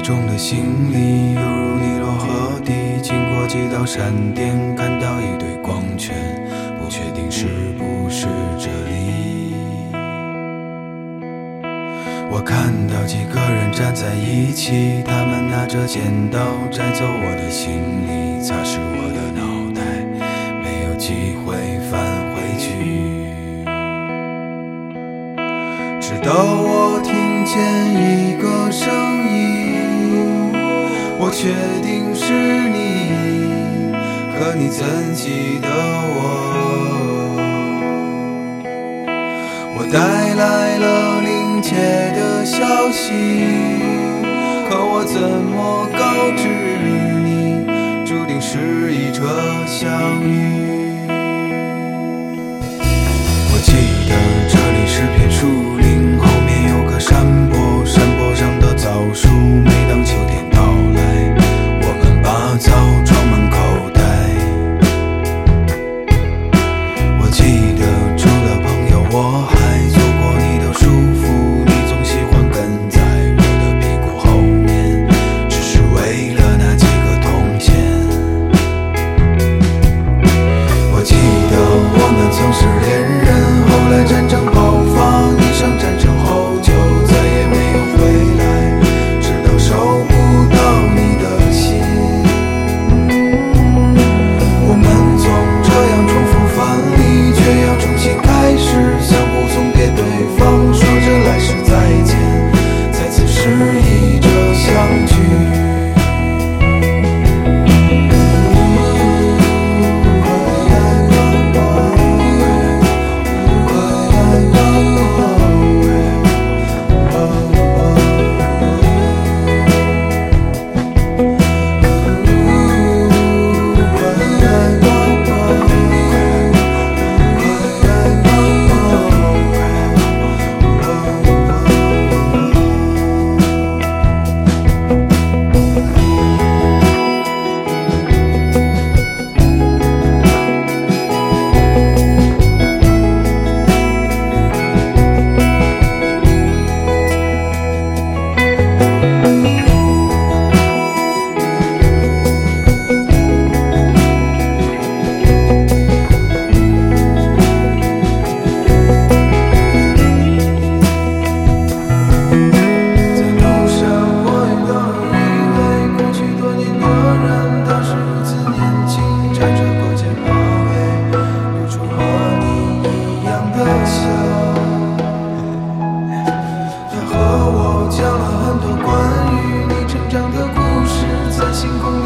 中的行李犹如尼罗河底，经过几道闪电，看到一堆光圈，不确定是不是这里。我看到几个人站在一起，他们拿着剪刀摘走我的行李，擦拭我的脑袋，没有机会返回去。直到我听见一个声音，我确定是你，可你怎记得我？我带来了临界的消息，可我怎么告知你，注定是一场相遇。我记得这里是片树林，后面有个山坡，山坡上的枣树，每当秋天到来，我们把枣装满口袋。我记得除了朋友，我还做过你的束缚，你总喜欢跟在我的屁股后面，只是为了那几个铜钱。我记得我们曾是恋人，后来战争爆发，你上战场后就再也没有回来，直到收不到你的心。我们总这样重复犯例，却要重新开始，相互送别对方，说着来世再见，再次示意着相聚。星空